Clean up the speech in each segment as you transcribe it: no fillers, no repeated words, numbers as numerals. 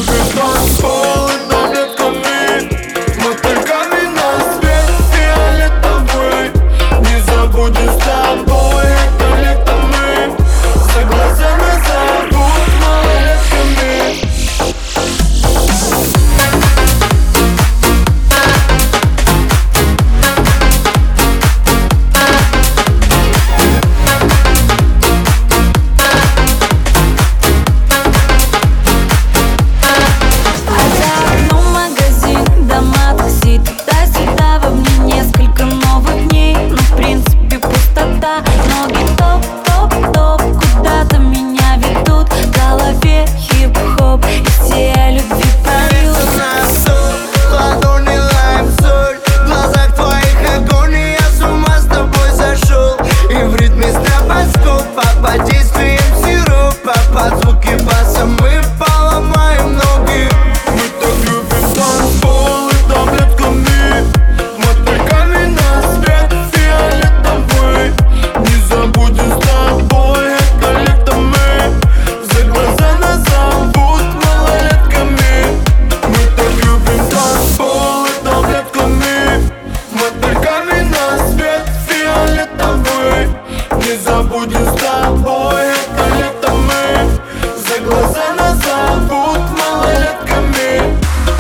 любим танцпол и таблетками, мотыльками на свет фиолетовый. Не забудем с тобой это лето мы, за глаза нас зовут малолетками. Ноги топ-топ-топ куда-то меня ведут, в голове хип-хоп и все о любви поют. Ладони лайм-соль, в глазах твоих огонь, и я с ума с тобой сошел. И в ритме стробоскопа, под действием сиропа, под звуки баса мы поломаем ноги. Мы так любим танцпол и таблетками, мотыльками на свет фиолетовый. Не забудем с тобой это лето мы, за глаза нас зовут малолетками. Мы так любим танцпол и таблетками, мотыльками на свет фиолетовый. Не забудем с тобой это лето мы, за глаза нас зовут малолетками.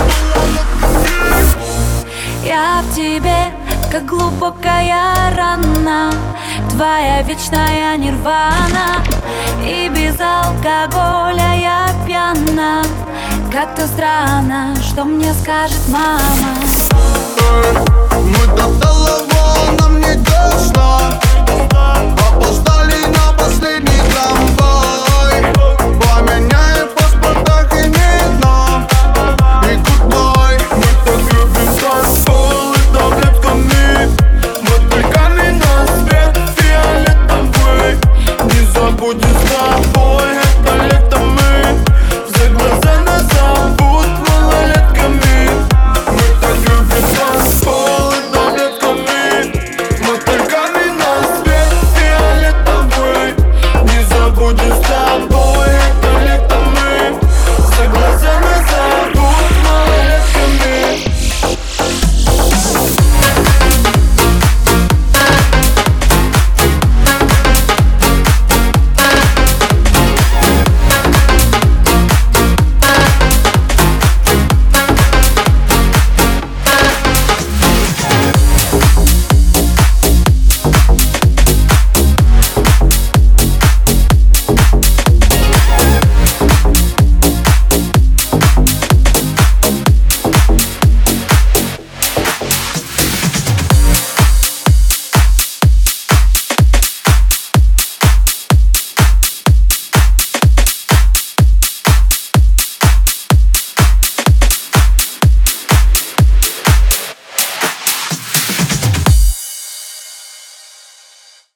Я в тебе, как глубокая рана, твоя вечная нирвана. И без алкоголя я пьяна. Как-то странно, что мне скажет мама. Мы до талого, нам не тошно. Опоздали на последний трамвай. Поменяем